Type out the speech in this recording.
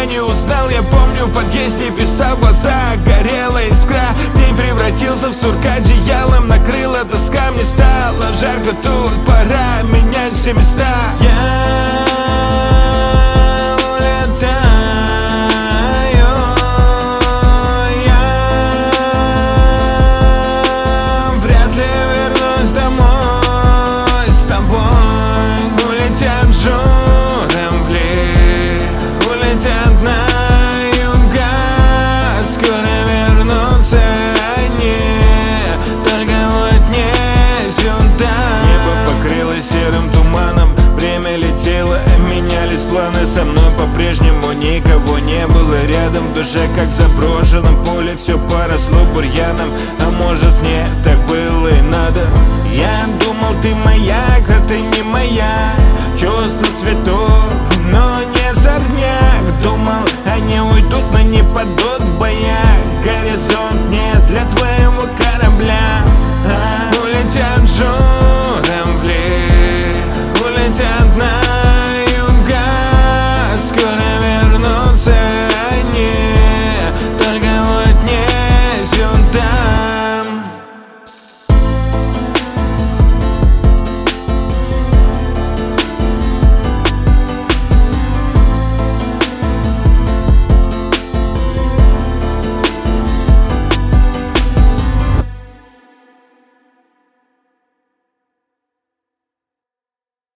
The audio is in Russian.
тебя не узнал. Я помню, в подъезде писал, в глазах горела искра. День превратился в сурка, одеялом накрыла доска. Мне стало жарко тут, пора менять все места. Менялись планы, со мной по-прежнему никого не было рядом. В душе, как в заброшенном поле, все поросло бурьяном. А может, мне так было и надо. Я думал, ты маяк, а ты не моя. Чувство цветов, но не с огня.